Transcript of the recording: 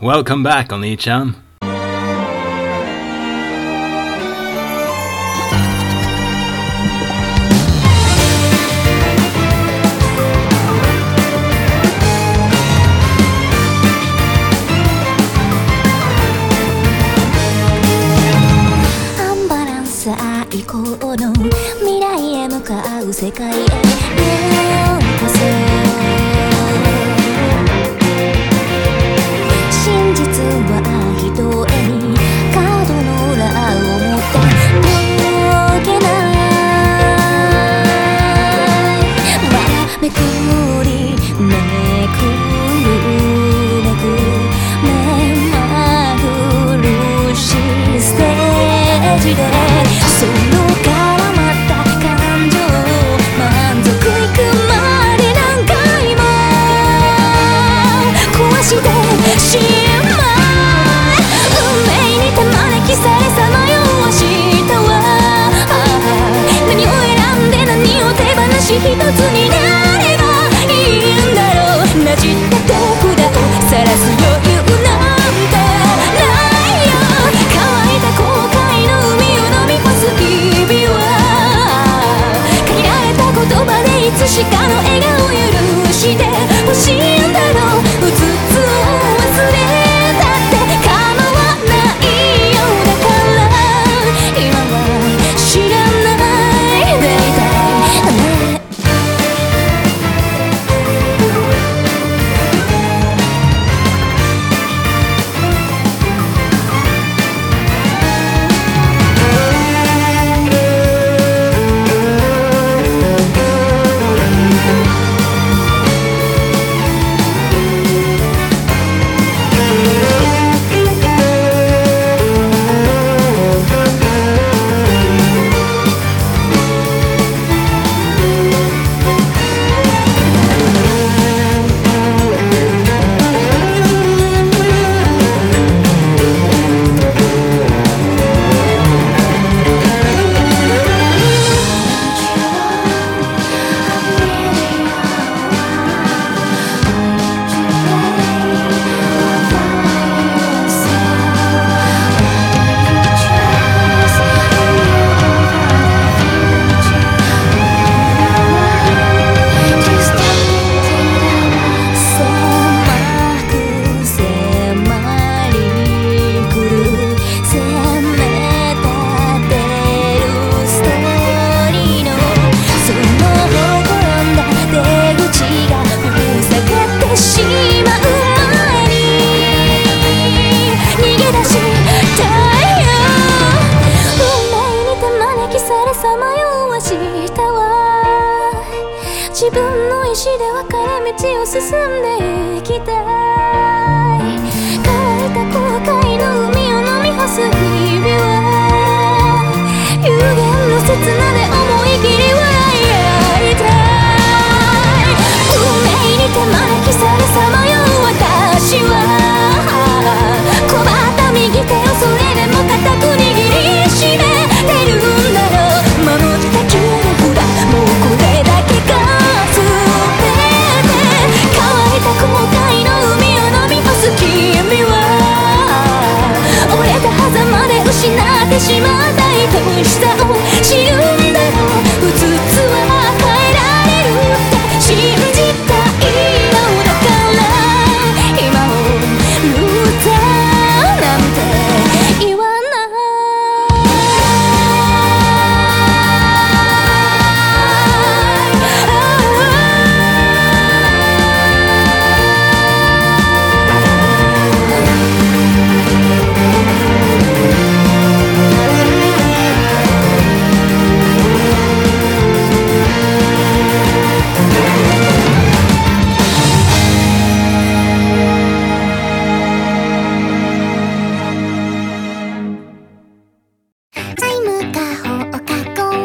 Welcome back, お兄ちゃん。 アンバランス最高の未来へ向かう世界へようこそ。真実はひとえにカードの裏を持って解けない。まだめくりめくるめく目まぐるしいステージでその絡まった感情満足いくまで何回も壊してしまう。運命に手招きされさまようしたわ。何を選んで何を手放し一つに